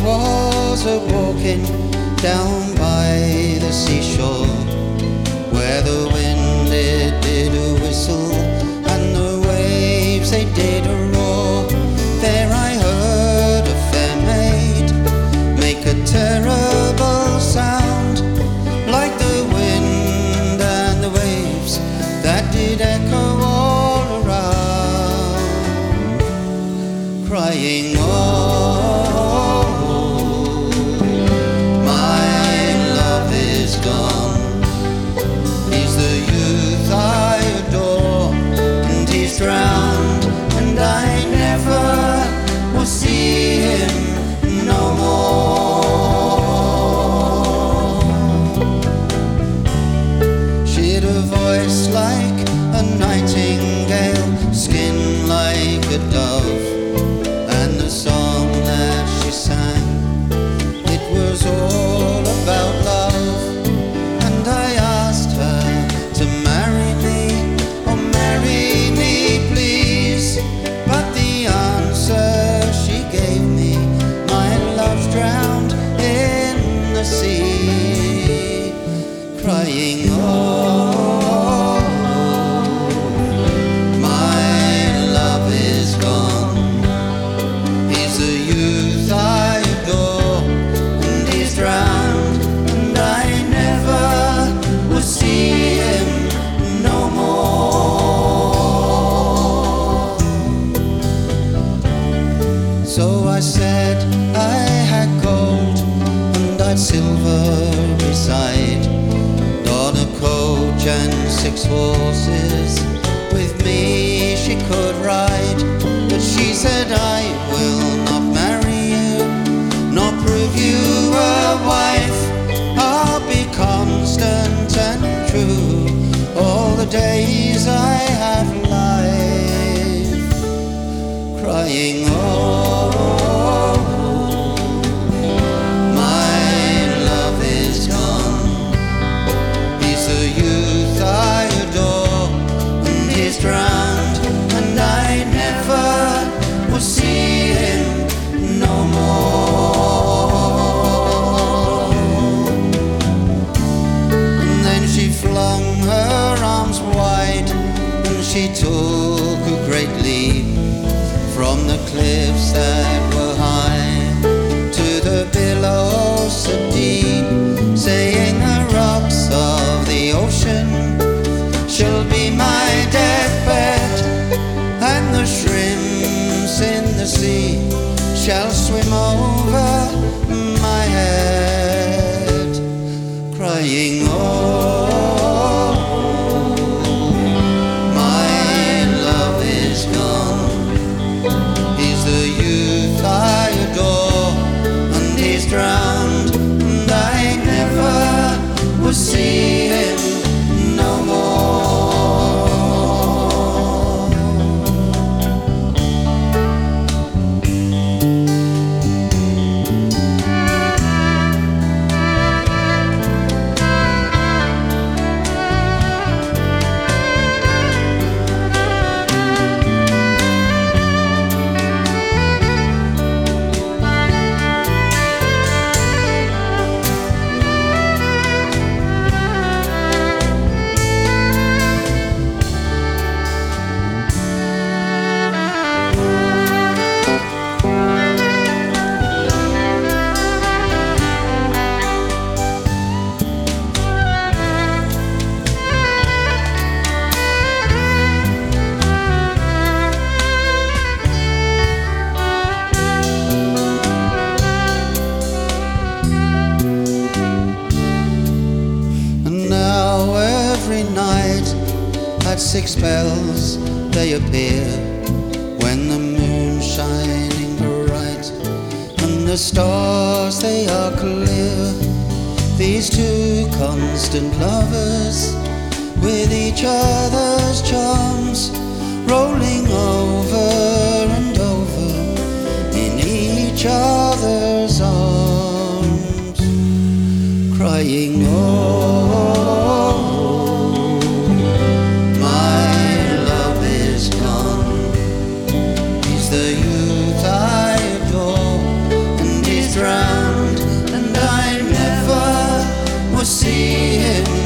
was a walking down by the seashore, where the wind it did a whistle and the waves they did a roar. There I heard a fair maid make a terrible sound, like the wind and the waves that did echo all around, crying, oh, my love is gone. He's the youth I adore, and he's drowned, and I never will see him no more. She'd a voice like a nightingale, skin like a dove, and the song that she sang, it was all about love. And I asked her to marry me, oh marry me please, but the answer she gave me, my love's drowned in the sea, crying, oh, my love is gone. He's the youth I adore, and he's drowned, and I never will see him no more. So I said I had gold and I'd silver beside, on a coach and 6 horses, with me she could ride. But she said, I will not marry you, nor prove you a wife. I'll be constant and true all the days I have life, crying, oh, my love is gone. He's the youth I adore, and he's drowned, and I never will see him no more. And then she flung her arms wide, and she took a great leap from the cliffs that were high to the billows so deep, saying the rocks of the ocean shall be my deathbed, and the shrimps in the sea shall swim over my head, crying, oh, my love is gone. He's the youth I adore, and he's drowned, and I never will see him no more. At 6 bells they appear, when the moon's shining bright and the stars they are clear. These two constant lovers, with each other's charms, rolling over and over in each other's arms, crying, oh, the youth I adore, and he's drowned. see him